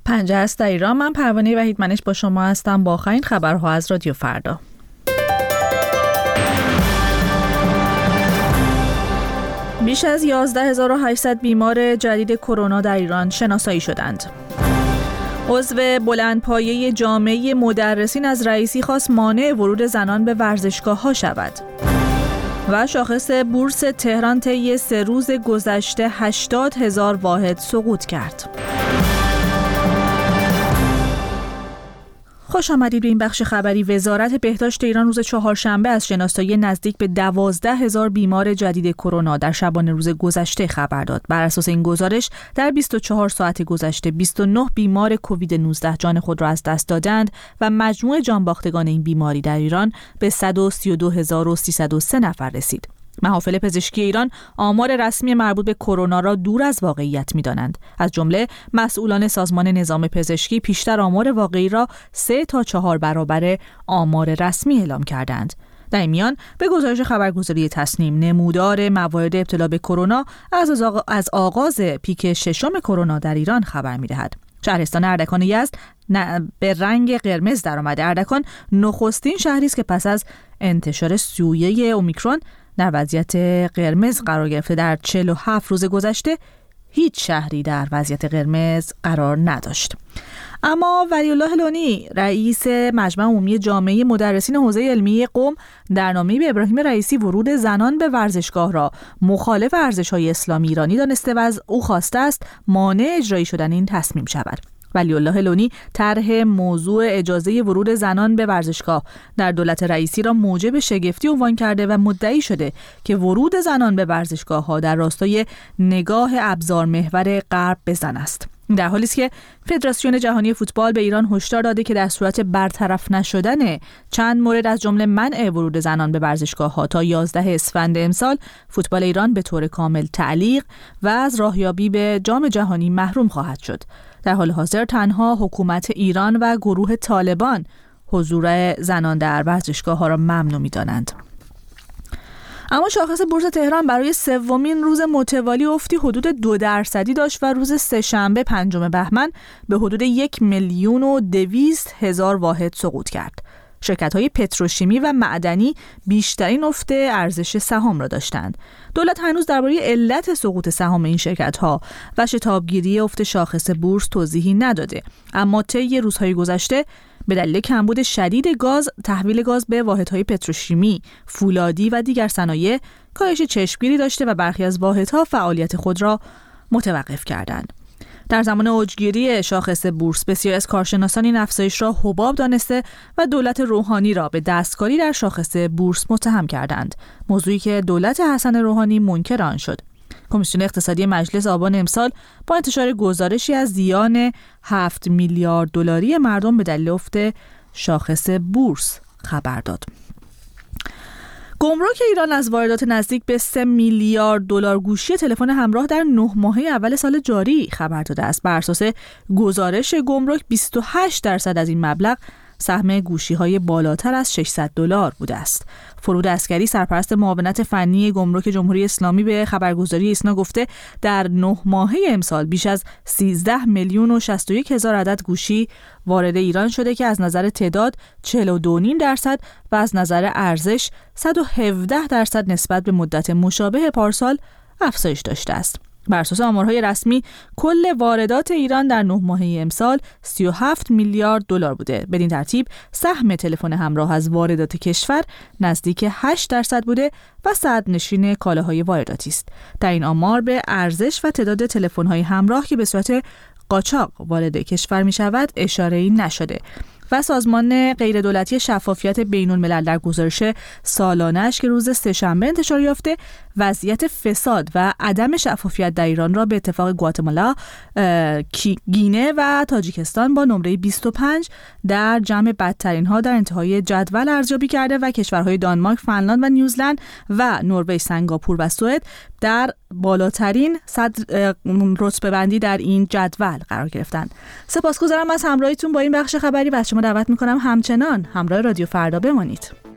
پنجره است در ایران. من پروانه وحیدمنش با شما هستم با آخرین خبرها از رادیو فردا. بیش از 11800 بیمار جدید کرونا در ایران شناسایی شدند. عضو بلندپایه جامعه مدرسین از رئیسی خواست مانع ورود زنان به ورزشگاه‌ها شود. و شاخص بورس تهران طی 3 روز گذشته 80,000 واحد سقوط کرد. خوش آمدید به این بخش خبری. وزارت بهداشت ایران روز چهارشنبه از شناسایی نزدیک به 12,000 بیمار جدید کرونا در شبانه روز گذشته خبر داد. بر اساس این گزارش در 24 ساعت گذشته 29 بیمار کووید 19 جان خود را از دست دادند و مجموع جانباختگان این بیماری در ایران به 132,303 نفر رسید. محافل پزشکی ایران آمار رسمی مربوط به کرونا را دور از واقعیت می‌دانند. از جمله مسئولان سازمان نظام پزشکی پیشتر آمار واقعی را 3 تا 4 برابر آمار رسمی اعلام کردند. در این میان به گزارش خبرگزاری تصنیم نمودار موارد ابتلا به کرونا از آغاز پیک ششم کرونا در ایران خبر می‌دهد. شهرستان اردکان یزد به رنگ قرمز درآمده. اردکان نخستین شهری است که پس از انتشار سویه اومیکرون در وضعیت قرمز قرار گرفته. در 47 روز گذشته هیچ شهری در وضعیت قرمز قرار نداشت. اما ولی‌الله لونی رئیس مجمع عمومی جامعه مدرسین حوزه علمی قم در نامه‌ای به ابراهیم رئیسی ورود زنان به ورزشگاه را مخالف ارزش‌های اسلامی ایرانی دانسته و از او خواسته است مانع اجرایی شدن این تصمیم شود. ولی‌الله لونی طرح موضوع اجازه ورود زنان به ورزشگاه در دولت رئیسی را موجب شگفتی عنوان کرده و مدعی شده که ورود زنان به ورزشگاه‌ها در راستای نگاه ابزار محور غرب به زن است. در حالی است که فدراسیون جهانی فوتبال به ایران هشدار داده که در صورت برطرف نشدن چند مورد از جمله منع ورود زنان به ورزشگاه‌ها تا 11 اسفند امسال فوتبال ایران به طور کامل تعلیق و از راهیابی به جام جهانی محروم خواهد شد. در حال حاضر تنها حکومت ایران و گروه طالبان حضور زنان در ورزشگاه‌ها را ممنوع می‌دانند. اما شاخص بورس تهران برای سومین روز متوالی افتی حدود 2% داشت و روز سه‌شنبه 5 بهمن به حدود 1,200,000 واحد سقوط کرد. شرکت‌های پتروشیمی و معدنی بیشترین افت ارزش سهام را داشتند. دولت هنوز درباره علت سقوط سهام این شرکت‌ها و شتابگیری افت شاخص بورس توضیحی نداده، اما طی روزهای گذشته به دلیل کمبود شدید گاز، تحویل گاز به واحدهای پتروشیمی، فولادی و دیگر صنایع کاهش چشمگیری داشته و برخی از واحدها فعالیت خود را متوقف کردند. در زمان اوجگیری شاخص بورس بسیاری از کارشناسان این افزایش را حباب دانسته و دولت روحانی را به دستکاری در شاخص بورس متهم کردند، موضوعی که دولت حسن روحانی منکر آن شد. کمیسیون اقتصادی مجلس آبان امسال با انتشار گزارشی از زیان 7 میلیارد دلاری مردم به دلیل افت شاخص بورس خبر داد. گمرک ایران از واردات نزدیک به 3 میلیارد دلار گوشی تلفن همراه در 9 ماهه اول سال جاری خبر داده است. بر اساس گزارش گمرک 28% از این مبلغ سهم گوشی‌های بالاتر از $600 بوده است. فرود عسکری سرپرست معاونت فنی گمرک جمهوری اسلامی به خبرگزاری ایسنا گفته در 9 ماهه امسال بیش از 13,061,000 عدد گوشی وارد ایران شده که از نظر تعداد 42.5% و از نظر ارزش 117% نسبت به مدت مشابه پارسال افزایش داشته است. بر اساس آمارهای رسمی کل واردات ایران در 9 ماهه امسال 37 میلیارد دلار بوده. بدین ترتیب سهم تلفن همراه از واردات کشور نزدیک 8% بوده و صدرنشین کالاهای وارداتی است. در این آمار به ارزش و تعداد تلفن‌های همراه که به صورت قاچاق وارد کشور می‌شود اشاره‌ای نشده. و سازمان غیردولتی شفافیت بین‌الملل در گزارش سالانه‌اش که روز سه‌شنبه انتشار یافته وضعیت فساد و عدم شفافیت در ایران را به اتفاق گواتمالا، گینه و تاجیکستان با نمره 25 در جمع بدترین ها در انتهای جدول ارزیابی کرده و کشورهای دانمارک، فنلاند و نیوزلند و نروژ، سنگاپور و سوئد در بالاترین رتبه بندی در این جدول قرار گرفتند. سپاسگزارم از همراهیتون با این بخش خبری و از شما دعوت می‌کنم همچنان همراه رادیو فردا بمانید.